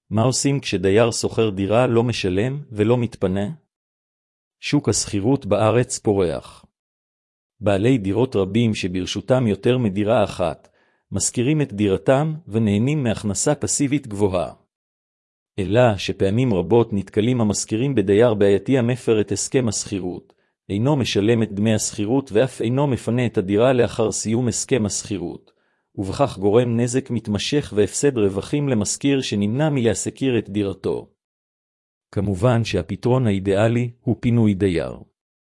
מה עושים כשדייר שוכר דירה לא משלם ולא מתפנה? שוק השכירות בארץ פורח. בעלי דירות רבים שברשותם יותר מדירה אחת, משכירים את דירתם ונהנים מהכנסה פסיבית גבוהה. אלא שפעמים רבות נתקלים המשכירים בדייר בעייתי המפר את הסכם השכירות, אינו משלם את דמי השכירות ואף אינו מפנה את הדירה לאחר סיום הסכם השכירות, ובכך גורם נזק מתמשך והפסד רווחים למשכיר שנמנע מלהשכיר את דירתו. כמובן שהפתרון האידיאלי הוא פינוי דייר.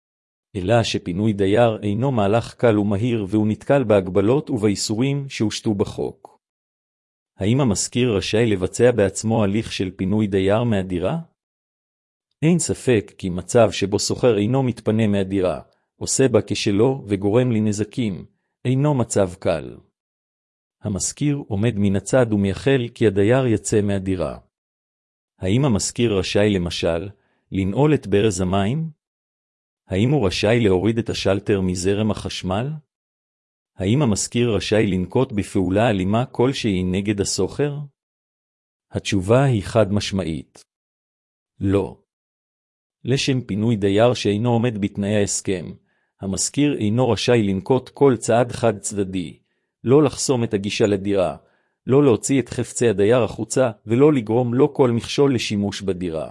אלא שפינוי דייר אינו מהלך קל ומהיר והוא נתקל בהגבלות ובאיסורים שהושתו בחוק. האם המשכיר רשאי לבצע בעצמו הליך של פינוי דייר מהדירה? אין ספק כי מצב שבו שוכר אינו מתפנה מהדירה, עושה בה כשלו וגורם לנזקים, אינו מצב קל. המשכיר עומד מן הצד ומייחל כי הדייר יצא מהדירה. האם המשכיר רשאי למשל לנעול את ברז המים? האם הוא רשאי להוריד את השלטר מזרם החשמל? האם המשכיר רשאי לנקוט בפעולה אלימה כלשהי נגד השוכר? התשובה היא חד משמעית. לא. לשם פינוי דייר שאינו עומד בתנאי ההסכם, המשכיר אינו רשאי לנקוט כל צעד חד צדדי, לא לחסום את הגישה לדירה, לא להוציא את חפצי הדייר החוצה ולא לגרום לו כל מכשול לשימוש בדירה.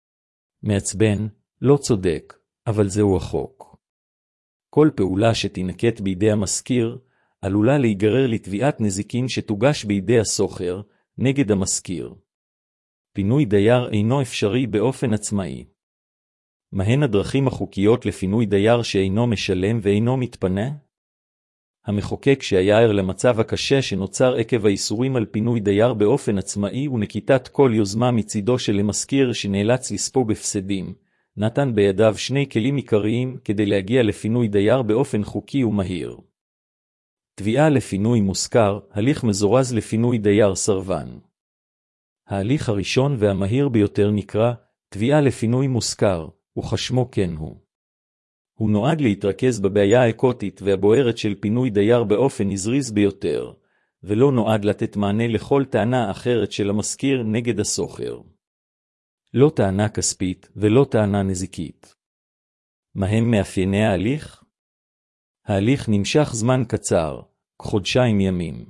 מעצבן, לא צודק, אבל זהו החוק. כל פעולה שתינקט בידי המשכיר עלולה להיגרר לתביעת נזיקין שתוגש בידי השוכר נגד המשכיר. פינוי דייר אינו אפשרי באופן עצמאי. מהן הדרכים החוקיות לפינוי דייר שאינו משלם ואינו מתפנה? המחוקק שהיה ער למצב הקשה שנוצר עקב האיסורים על פינוי דייר באופן עצמאי ונקיטת כל יוזמה מצידו של המשכיר שנאלץ לספוג הפסדים, נתן בידיו שני כלים עיקריים כדי להגיע לפינוי דייר באופן חוקי ומהיר. תביעה לפינוי מושכר, הליך מזורז לפינוי דייר סרבן. ההליך הראשון והמהיר ביותר נקרא תביעה לפינוי מושכר, וכשמו כן הוא. הוא נועד להתרכז בבעיה האקוטית והבוערת של פינוי דייר באופן הזריז ביותר, ולא נועד לתת מענה לכל טענה אחרת של המשכיר נגד השוכר. לא טענה כספית ולא טענה נזיקית. מהם מאפייני ההליך? ההליך נמשך זמן קצר, כחודשיים ימים.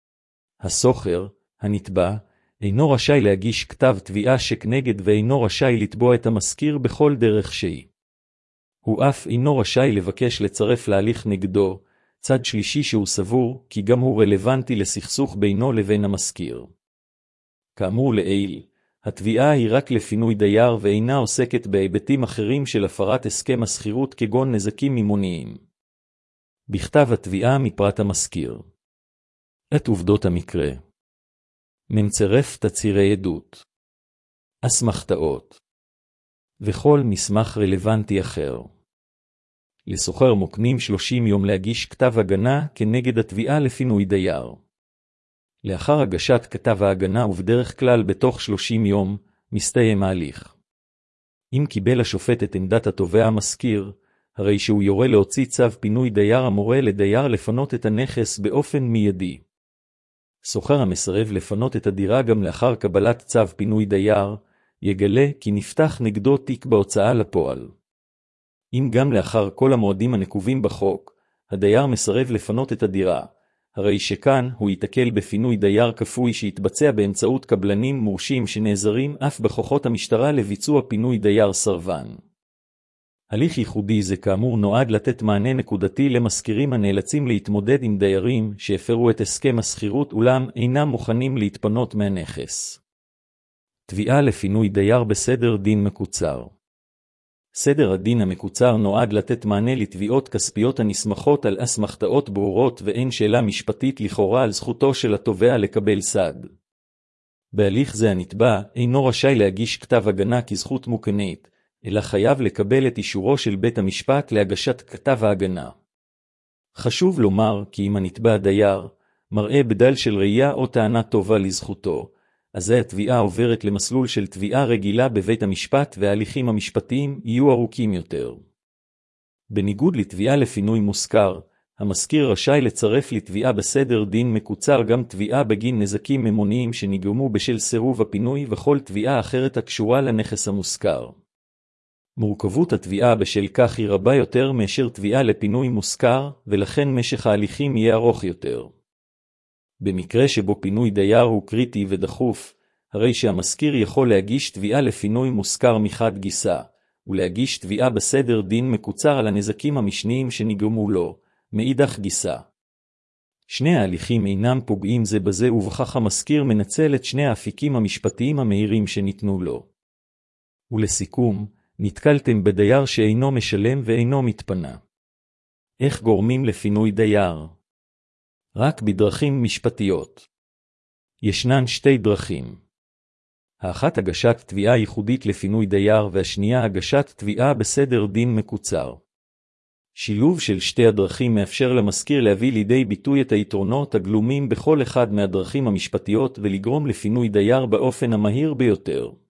השוכר, הנתבע, אינו רשאי להגיש כתב תביעה שכנגד ואינו רשאי לתבוע את המשכיר בכל דרך שהיא. הוא אף אינו רשאי לבקש לצרף להליך נגדו, צד שלישי שהוא סבור כי גם הוא רלוונטי לסכסוך בינו לבין המשכיר. כאמור לעיל, התביעה היא רק לפינוי דייר ואינה עוסקת בהיבטים אחרים של הפרת הסכם השכירות כגון נזקים ממוניים. בכתב התביעה מפרט המשכיר. את עובדות המקרה. מצרף תצהירי עדות. אסמכתאות. וכל מסמך רלוונטי אחר. לשוכר מוקנים 30 יום להגיש כתב הגנה כנגד התביעה לפינוי דייר. לאחר הגשת כתב ההגנה ובדרך כלל בתוך 30 יום, מסתיים ההליך. אם קיבל השופט את עמדת התובע המשכיר, הרי שהוא יורה להוציא צו פינוי דייר המורה לדייר לפנות את הנכס באופן מיידי. שוכר המסרב לפנות את הדירה גם לאחר קבלת צו פינוי דייר, יגלה כי נפתח נגדו תיק בהוצאה לפועל. אם גם לאחר כל המועדים הנקובים בחוק, הדייר מסרב לפנות את הדירה, הרי שכאן הוא ייתקל בפינוי דייר כפוי שיתבצע באמצעות קבלנים מורשים שנעזרים אף בכוחות המשטרה לביצוע פינוי דייר סרבן. הליך ייחודי זה כאמור נועד לתת מענה נקודתי למשכירים הנאלצים להתמודד עם דיירים שהפרו את הסכם השכירות אולם אינם מוכנים להתפנות מהנכס. תביעה לפינוי דייר בסדר דין מקוצר. סדר הדין המקוצר נועד לתת מענה לתביעות כספיות הנסמכות על אסמכתאות ברורות ואין שאלה משפטית לכאורה על זכותו של התובע לקבל סעד. בהליך זה הנתבע אינו רשאי להגיש כתב הגנה כזכות מוקנית, אלא חייב לקבל את אישורו של בית המשפט להגשת כתב ההגנה. חשוב לומר כי אם הנתבע דייר מראה בדל של ראייה או טענה טובה לזכותו, אז התביעה עוברת למסלול של תביעה רגילה בבית המשפט וההליכים המשפטיים יהיו ארוכים יותר. בניגוד לתביעה לפינוי מושכר, המשכיר רשאי לצרף לתביעה בסדר דין מקוצר גם תביעה בגין נזקים ממוניים שנגרמו בשל סירוב הפינוי וכל תביעה אחרת הקשורה לנכס המושכר. מורכבות התביעה בשל כך היא רבה יותר מאשר תביעה לפינוי מושכר, ולכן משך ההליכים יהיה ארוך יותר. במקרה שבו פינוי דייר הוא קריטי ודחוף, הרי שהמשכיר יכול להגיש תביעה לפינוי מושכר מחד גיסא, ולהגיש תביעה בסדר דין מקוצר על הנזקים המשניים שנגרמו לו, מאידך גיסא. שני ההליכים אינם פוגעים זה בזה, ובכך המשכיר מנצל את שני האפיקים המשפטיים המהירים שניתנו לו. ולסיכום, נתקלתם בדייר שאינו משלם ואינו מתפנה. איך גורמים לפינוי דייר? רק בדרכים משפטיות. ישנן שתי דרכים. האחת הגשת תביעה ייחודית לפינוי דייר, והשנייה הגשת תביעה בסדר דין מקוצר. שילוב של שתי הדרכים מאפשר למשכיר להביא לידי ביטוי את היתרונות הגלומים בכל אחד מהדרכים המשפטיות ולגרום לפינוי דייר באופן המהיר ביותר.